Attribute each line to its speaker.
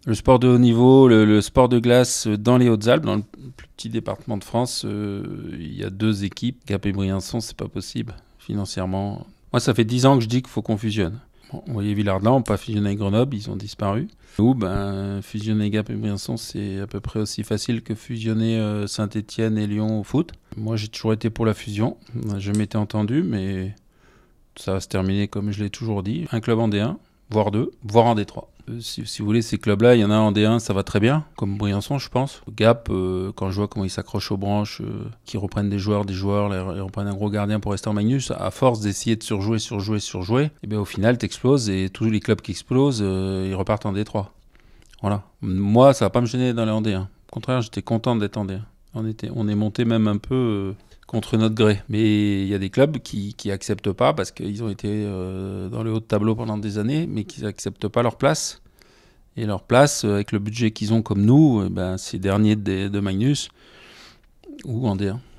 Speaker 1: Le sport de haut niveau, le sport de glace dans les Hautes-Alpes, dans le plus petit département de France, il y a 2 équipes. Gap et Briançon, c'est pas possible financièrement. Moi, ça fait 10 ans que je dis qu'il faut qu'on fusionne. Bon, vous voyez, Villardin n'a pas fusionné avec Grenoble, ils ont disparu. Nous, fusionner Gap et Briançon, c'est à peu près aussi facile que fusionner Saint-Étienne et Lyon au foot. Moi, j'ai toujours été pour la fusion. Je m'étais entendu, mais ça va se terminer comme je l'ai toujours dit. Un club en D1, voire 2, voire en D3. Si vous voulez, ces clubs-là, il y en a un en D1, ça va très bien, comme Briançon, je pense. Gap, quand je vois comment ils s'accrochent aux branches, qu'ils reprennent des joueurs, ils reprennent un gros gardien pour rester en Magnus, à force d'essayer de surjouer, et bien au final, t'exploses, et tous les clubs qui explosent, ils repartent en D3. Voilà. Moi, ça va pas me gêner d'aller en D1. Au contraire, j'étais content d'être en D1. On est monté même un peu contre notre gré. Mais il y a des clubs qui acceptent pas parce qu'ils ont été dans le haut de tableau pendant des années, mais qui acceptent pas leur place. Et leur place, avec le budget qu'ils ont comme nous, c'est dernier de Magnus ou en D1.